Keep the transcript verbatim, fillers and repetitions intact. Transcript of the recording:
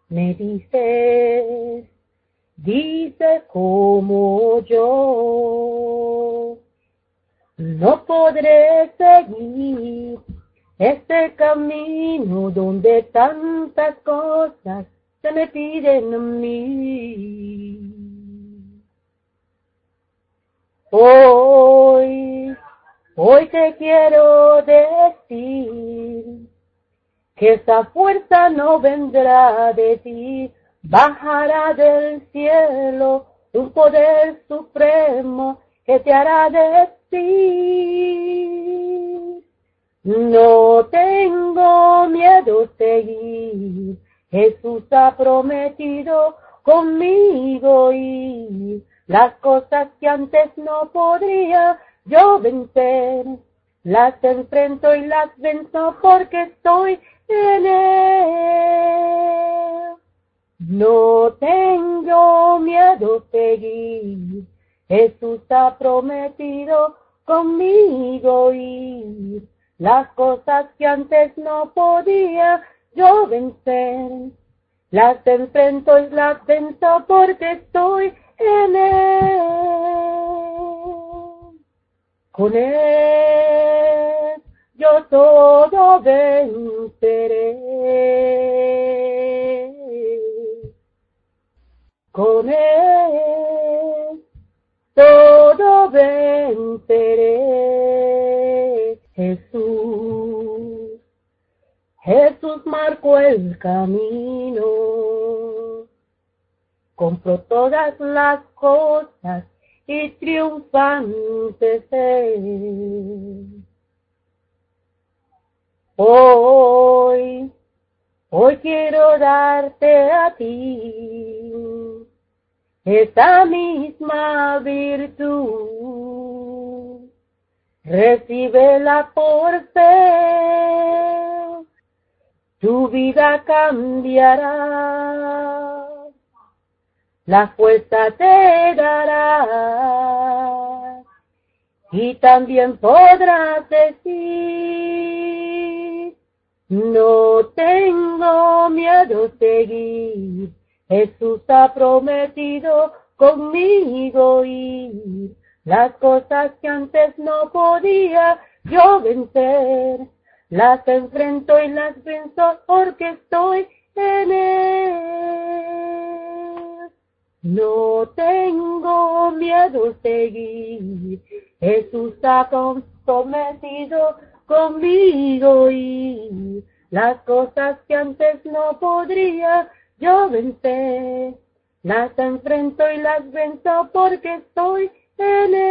Me dices, dice como yo, no podré seguir este camino donde tantas cosas se me piden a mí. Hoy, hoy te quiero decir que esa fuerza no vendrá de ti, bajará del cielo un poder supremo que te hará decir, no tengo miedo seguir, Jesús ha prometido conmigo ir, las cosas que antes no podría yo vencer, las enfrento y las venzo porque estoy en él. No tengo miedo seguir, Jesús ha prometido conmigo ir, las cosas que antes no podía yo vencer, las enfrento y las venzo porque estoy en él. Con él yo todo venceré. Con él todo venceré. Jesús, Jesús marcó el camino, compró todas las cosas y triunfante es. Hoy, hoy quiero darte a ti esta misma virtud, recíbela por fe, tu vida cambiará, la fuerza te dará y también podrás decir, no tengo miedo seguir, Jesús ha prometido conmigo ir, las cosas que antes no podía yo vencer, las enfrento y las venzo porque estoy en él. No tengo miedo seguir, Jesús ha prometido conmigo ir, las cosas que antes no podría yo vencer, las enfrento y las venzo porque estoy en él.